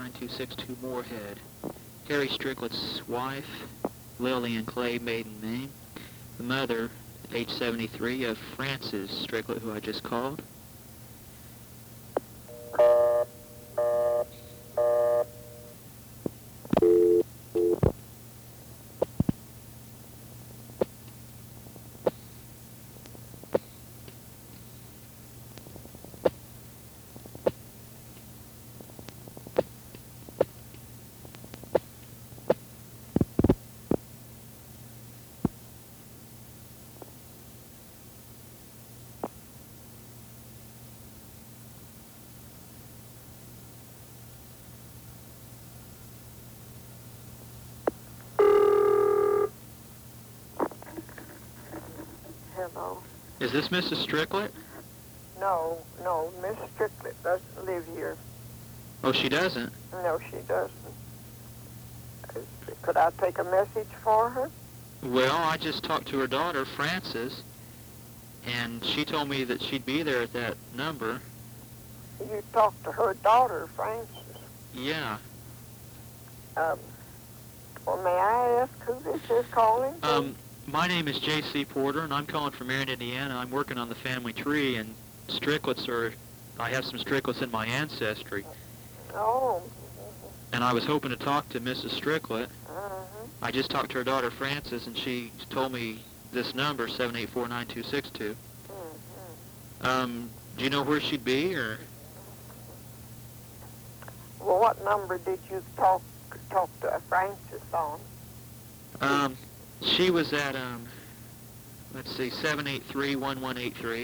949262 Moorhead. Harry Stricklett's wife, Lillian Clay, maiden name. The mother, age 73, of Frances Stricklet, who I just called. Hello. Is this Mrs. Stricklet? No, Miss Stricklet doesn't live here. Oh, she doesn't? No, she doesn't. Could I take a message for her? Well, I just talked to her daughter, Frances, and she told me that she'd be there at that number. You talked to her daughter, Frances. Yeah. Well, may I ask who this is calling? My name is J.C. Porter, and I'm calling from Marion, Indiana. I'm working on the family tree, and I have some Stricklets in my ancestry. Oh. And I was hoping to talk to Mrs. Stricklet. I just talked to her daughter, Frances, and she told me this number, 7849262. Do you know where she'd be, or? Well, what number did you talk to Frances on? She was at, let's see, 783-1183.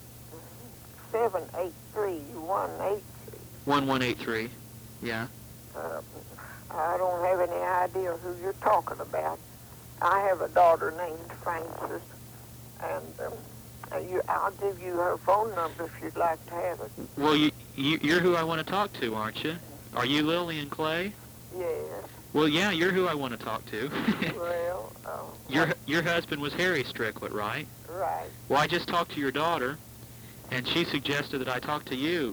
783-1183. 1183, yeah. I don't have any idea who you're talking about. I have a daughter named Frances, and I'll give you her phone number if you'd like to have it. Well, you're who I want to talk to, aren't you? Are you Lillian Clay? Yes. Well, yeah, you're who I want to talk to. Well, your husband was Harry Stricklet, right? Right. Well, I just talked to your daughter, and she suggested that I talk to you.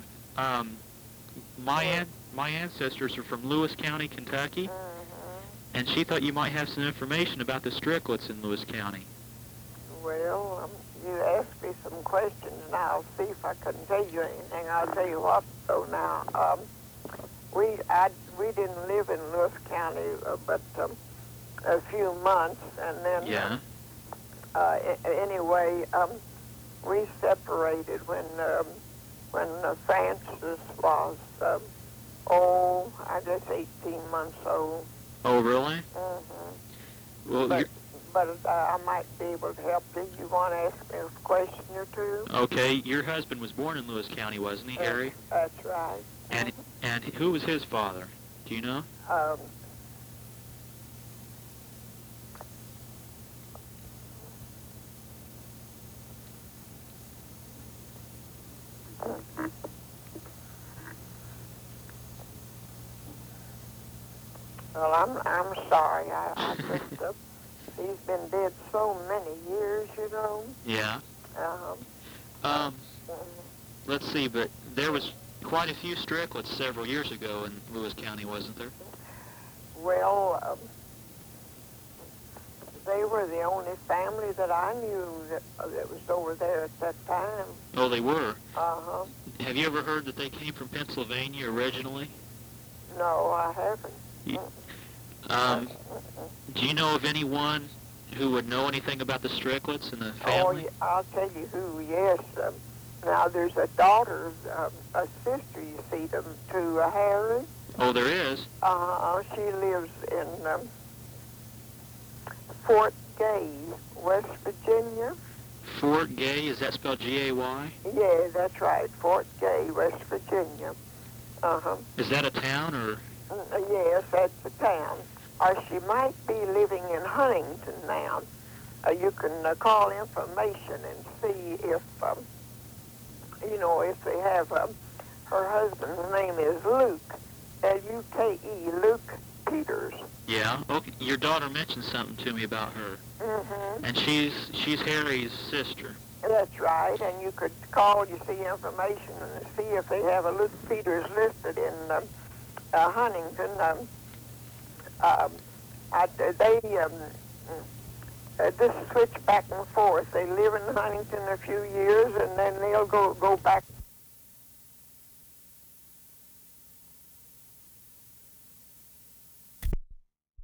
My ancestors are from Lewis County, Kentucky, and she thought you might have some information about the Stricklets in Lewis County. Well, you asked me some questions, and I'll see if I can tell you anything. I'll tell you what, though, now. We didn't live in Lewis County but a few months, and then yeah. Anyway, we separated when Frances was I guess 18 months old. Oh, really? Well, but I might be able to help you. You want to ask me a question or two? Okay, your husband was born in Lewis County, wasn't he, Harry? That's right. And who was his father? Do you know? Well, I'm sorry. I just he's been dead so many years, you know. Yeah. Let's see, but there was quite a few Stricklets several years ago in Lewis County, wasn't there? Well, they were the only family that I knew that was over there at that time. Oh, they were? Uh-huh. Have you ever heard that they came from Pennsylvania originally? No, I haven't. Do you know of anyone who would know anything about the Stricklets and the family? Oh, I'll tell you who, yes. Now, there's a daughter, a sister, you see, to Harry. Oh, there is? She lives in Fort Gay, West Virginia. Fort Gay, is that spelled G-A-Y? Yeah, that's right, Fort Gay, West Virginia. Is that a town, or? Yes, that's the town. Or she might be living in Huntington now. You can call information and see if, if they have, her husband's name is Luke, L-U-K-E, Luke Peters. Yeah, okay. Your daughter mentioned something to me about her. And she's Harry's sister. That's right, and you could call, you see, information and see if they have a Luke Peters listed in Huntington. Just switch back and forth. They live in Huntington a few years, and then they'll go back